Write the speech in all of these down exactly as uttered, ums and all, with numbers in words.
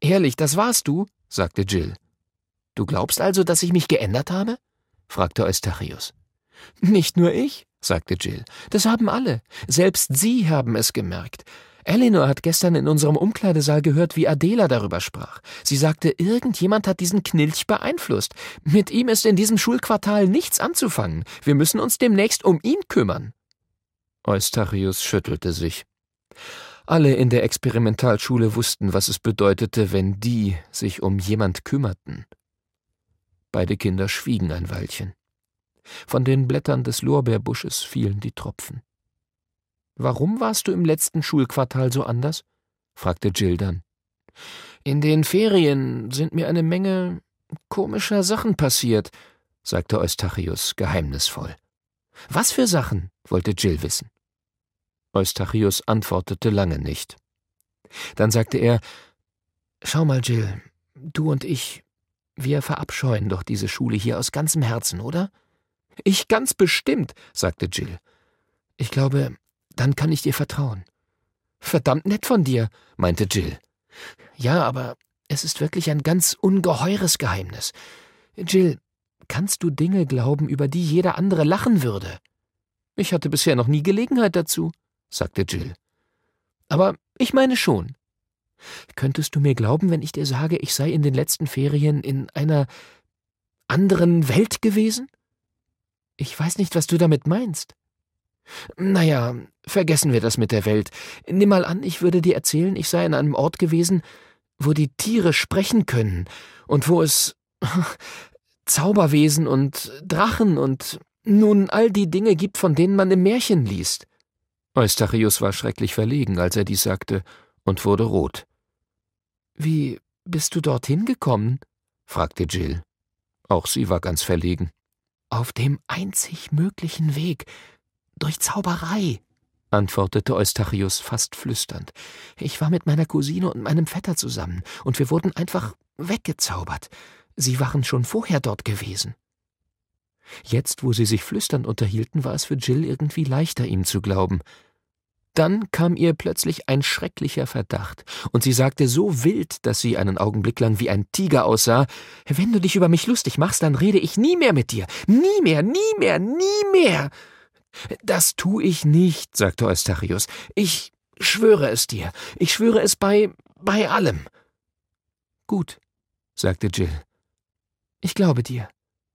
»Ehrlich, das warst du?« sagte Jill. »Du glaubst also, dass ich mich geändert habe?« fragte Eustachius. »Nicht nur ich«, sagte Jill. »Das haben alle. Selbst Sie haben es gemerkt. Elinor hat gestern in unserem Umkleidesaal gehört, wie Adela darüber sprach. Sie sagte, irgendjemand hat diesen Knilch beeinflusst. Mit ihm ist in diesem Schulquartal nichts anzufangen. Wir müssen uns demnächst um ihn kümmern.« Eustachius schüttelte sich. Alle in der Experimentalschule wussten, was es bedeutete, wenn die sich um jemand kümmerten. Beide Kinder schwiegen ein Weilchen. Von den Blättern des Lorbeerbusches fielen die Tropfen. »Warum warst du im letzten Schulquartal so anders?« fragte Jill dann. »In den Ferien sind mir eine Menge komischer Sachen passiert«, sagte Eustachius geheimnisvoll. »Was für Sachen?« wollte Jill wissen. Eustachius antwortete lange nicht. Dann sagte er, »Schau mal, Jill, du und ich, wir verabscheuen doch diese Schule hier aus ganzem Herzen, oder?« »Ich ganz bestimmt«, sagte Jill. »Ich glaube, dann kann ich dir vertrauen.« »Verdammt nett von dir«, meinte Jill. »Ja, aber es ist wirklich ein ganz ungeheures Geheimnis. Jill, kannst du Dinge glauben, über die jeder andere lachen würde?« »Ich hatte bisher noch nie Gelegenheit dazu«, sagte Jill. »Aber ich meine schon. Könntest du mir glauben, wenn ich dir sage, ich sei in den letzten Ferien in einer anderen Welt gewesen?« »Ich weiß nicht, was du damit meinst.« »Naja, vergessen wir das mit der Welt. Nimm mal an, ich würde dir erzählen, ich sei an einem Ort gewesen, wo die Tiere sprechen können und wo es Zauberwesen und Drachen und nun all die Dinge gibt, von denen man im Märchen liest.« Eustachius war schrecklich verlegen, als er dies sagte, und wurde rot. »Wie bist du dorthin gekommen?« fragte Jill. Auch sie war ganz verlegen. »Auf dem einzig möglichen Weg, durch Zauberei«, antwortete Eustachius fast flüsternd. »Ich war mit meiner Cousine und meinem Vetter zusammen, und wir wurden einfach weggezaubert. Sie waren schon vorher dort gewesen.« Jetzt, wo sie sich flüsternd unterhielten, war es für Jill irgendwie leichter, ihm zu glauben. Dann kam ihr plötzlich ein schrecklicher Verdacht, und sie sagte so wild, dass sie einen Augenblick lang wie ein Tiger aussah, »Wenn du dich über mich lustig machst, dann rede ich nie mehr mit dir. Nie mehr, nie mehr, nie mehr!« »Das tu ich nicht«, sagte Eustachius. »Ich schwöre es dir. Ich schwöre es bei, bei allem.« »Gut«, sagte Jill. »Ich glaube dir.«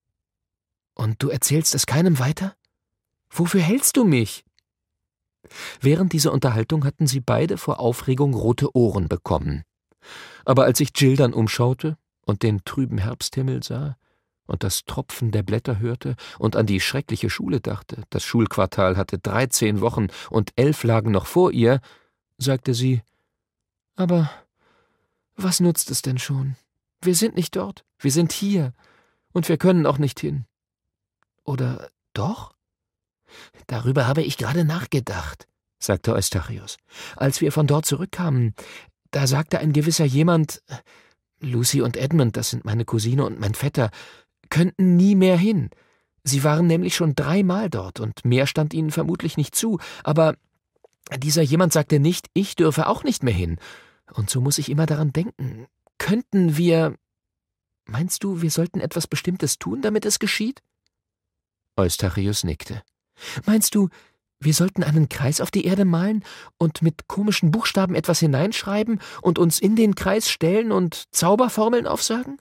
»Und du erzählst es keinem weiter? Wofür hältst du mich?« Während dieser Unterhaltung hatten sie beide vor Aufregung rote Ohren bekommen. Aber als sich Jill dann umschaute und den trüben Herbsthimmel sah und das Tropfen der Blätter hörte und an die schreckliche Schule dachte, das Schulquartal hatte dreizehn Wochen und elf lagen noch vor ihr, sagte sie, »Aber was nutzt es denn schon? Wir sind nicht dort, wir sind hier, und wir können auch nicht hin.« »Oder doch?« »Darüber habe ich gerade nachgedacht«, sagte Eustachius. »Als wir von dort zurückkamen, da sagte ein gewisser jemand, Lucy und Edmund, das sind meine Cousine und mein Vetter, könnten nie mehr hin. Sie waren nämlich schon dreimal dort, und mehr stand ihnen vermutlich nicht zu, aber dieser jemand sagte nicht, ich dürfe auch nicht mehr hin. Und so muss ich immer daran denken, könnten wir... Meinst du, wir sollten etwas Bestimmtes tun, damit es geschieht?« Eustachius nickte. »Meinst du, wir sollten einen Kreis auf die Erde malen und mit komischen Buchstaben etwas hineinschreiben und uns in den Kreis stellen und Zauberformeln aufsagen?«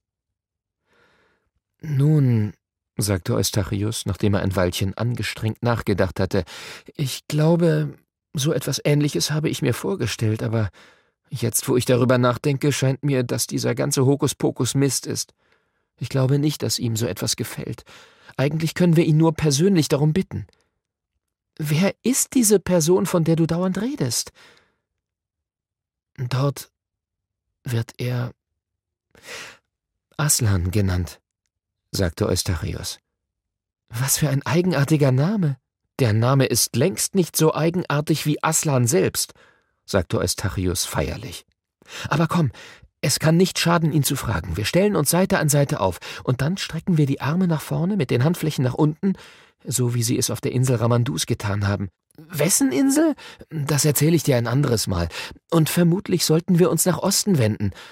»Nun«, sagte Eustachius, nachdem er ein Weilchen angestrengt nachgedacht hatte, »ich glaube, so etwas Ähnliches habe ich mir vorgestellt, aber jetzt, wo ich darüber nachdenke, scheint mir, dass dieser ganze Hokuspokus Mist ist. Ich glaube nicht, dass ihm so etwas gefällt. Eigentlich können wir ihn nur persönlich darum bitten.« »Wer ist diese Person, von der du dauernd redest?« »Dort wird er Aslan genannt«, sagte Eustachius. »Was für ein eigenartiger Name.« »Der Name ist längst nicht so eigenartig wie Aslan selbst«, sagte Eustachius feierlich. »Aber komm, es kann nicht schaden, ihn zu fragen. Wir stellen uns Seite an Seite auf, und dann strecken wir die Arme nach vorne mit den Handflächen nach unten, so wie sie es auf der Insel Ramandus getan haben. Wessen Insel? Das erzähle ich dir ein anderes Mal. Und vermutlich sollten wir uns nach Osten wenden,